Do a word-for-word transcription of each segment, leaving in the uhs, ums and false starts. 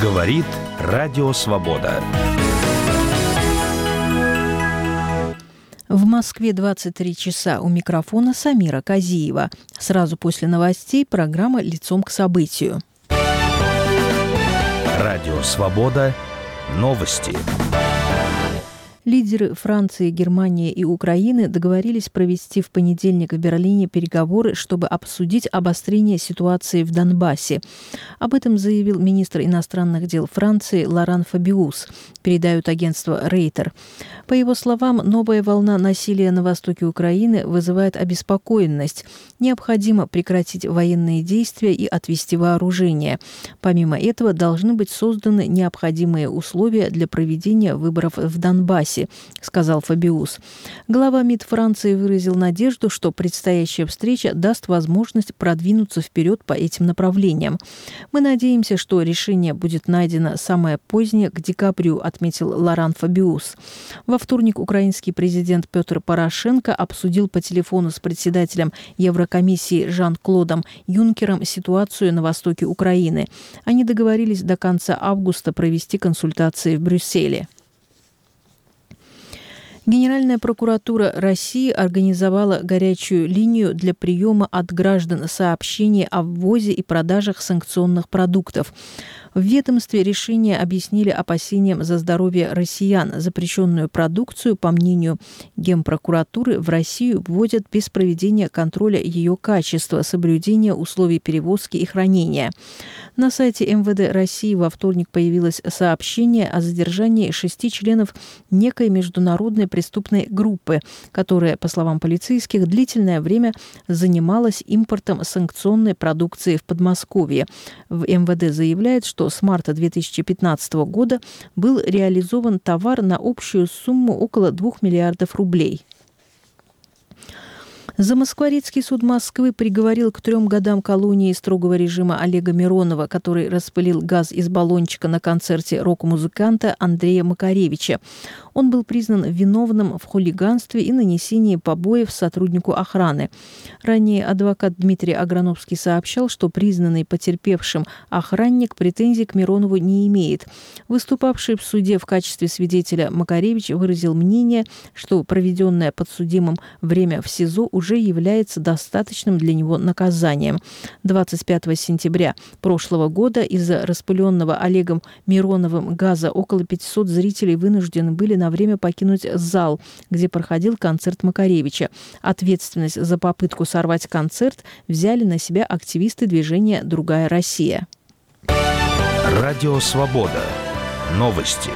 Говорит Радио Свобода. В Москве двадцать три часа. У микрофона Самира Казиева. Сразу после новостей программа «Лицом к событию». Радио Свобода. Новости. Лидеры Франции, Германии и Украины договорились провести в понедельник в Берлине переговоры, чтобы обсудить обострение ситуации в Донбассе. Об этом заявил министр иностранных дел Франции Лоран Фабиус, передает агентство Рейтер. По его словам, новая волна насилия на востоке Украины вызывает обеспокоенность. Необходимо прекратить военные действия и отвести вооружение. Помимо этого, должны быть созданы необходимые условия для проведения выборов в Донбассе, сказал Фабиус. Глава МИД Франции выразил надежду, что предстоящая встреча даст возможность продвинуться вперед по этим направлениям. Мы надеемся, что решение будет найдено самое позднее, к декабрю, отметил Лоран Фабиус. Во вторник украинский президент Петр Порошенко обсудил по телефону с председателем Еврокомиссии Жан-Клодом Юнкером ситуацию на востоке Украины. Они договорились до конца августа провести консультации в Брюсселе. Генеральная прокуратура России организовала горячую линию для приема от граждан сообщений о ввозе и продажах санкционных продуктов. В ведомстве решение объяснили опасениям за здоровье россиян. Запрещенную продукцию, по мнению Генпрокуратуры, в Россию вводят без проведения контроля ее качества, соблюдения условий перевозки и хранения. На сайте эм вэ дэ России во вторник появилось сообщение о задержании шести членов некой международной преступной группы, которая, по словам полицейских, длительное время занималась импортом санкционной продукции в Подмосковье. В эм вэ дэ заявляет, что с марта две тысячи пятнадцатого года был реализован товар на общую сумму около двух миллиардов рублей. Замоскворецкий суд Москвы приговорил к трем годам колонии строгого режима Олега Миронова, который распылил газ из баллончика на концерте рок-музыканта Андрея Макаревича. Он был признан виновным в хулиганстве и нанесении побоев сотруднику охраны. Ранее адвокат Дмитрий Аграновский сообщал, что признанный потерпевшим охранник претензий к Миронову не имеет. Выступавший в суде в качестве свидетеля Макаревич выразил мнение, что проведенное подсудимым время в СИЗО уже уже является достаточным для него наказанием. двадцать пятого сентября прошлого года из-за распыленного Олегом Мироновым газа около пятисот зрителей вынуждены были на время покинуть зал, где проходил концерт Макаревича. Ответственность за попытку сорвать концерт взяли на себя активисты движения «Другая Россия». Радио Свобода. Новости.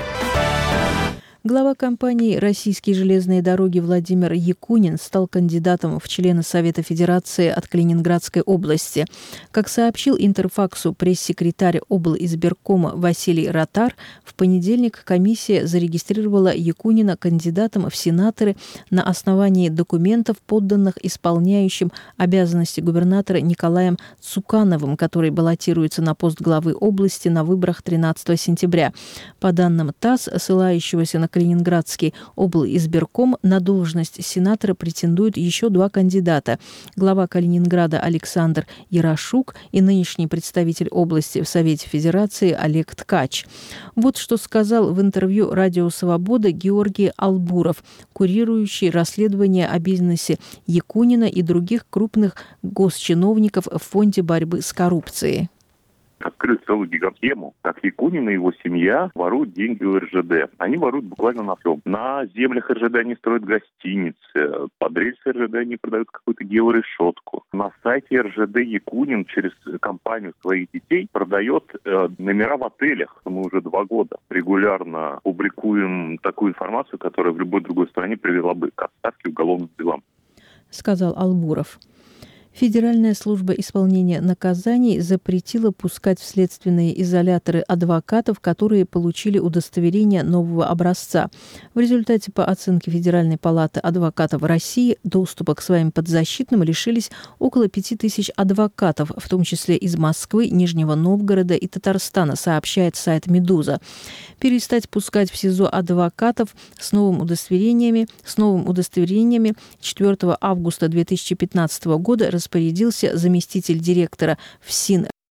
Глава компании «Российские железные дороги» Владимир Якунин стал кандидатом в члены Совета Федерации от Калининградской области. Как сообщил Интерфаксу пресс-секретарь облизбиркома Василий Ротар, в понедельник комиссия зарегистрировала Якунина кандидатом в сенаторы на основании документов, подданных исполняющим обязанности губернатора Николаем Цукановым, который баллотируется на пост главы области на выборах тринадцатого сентября. По данным ТАСС, ссылающегося на Калининградский облизбирком, на должность сенатора претендуют еще два кандидата. Глава Калининграда Александр Ярошук и нынешний представитель области в Совете Федерации Олег Ткач. Вот что сказал в интервью «Радио Свобода» Георгий Албуров, курирующий расследование о бизнесе Якунина и других крупных госчиновников в Фонде борьбы с коррупцией. Открыли целую гигантему, как Якунин и его семья воруют деньги у эр жэ дэ. Они воруют буквально на всем. На землях эр жэ дэ они строят гостиницы, под рельсы эр жэ дэ они продают какую-то георешетку. На сайте эр жэ дэ Якунин через компанию своих детей продает э, номера в отелях. Мы уже два года регулярно публикуем такую информацию, которая в любой другой стране привела бы к отставке уголовным делам, сказал Албуров. Федеральная служба исполнения наказаний запретила пускать в следственные изоляторы адвокатов, которые получили удостоверение нового образца. В результате, по оценке Федеральной палаты адвокатов России, доступа к своим подзащитным лишились около пяти тысяч адвокатов, в том числе из Москвы, Нижнего Новгорода и Татарстана, сообщает сайт «Медуза». Перестать пускать в СИЗО адвокатов с новым удостоверениями, с новым удостоверениями четвёртого августа две тысячи пятнадцатого года распорядился заместитель директора ФСИН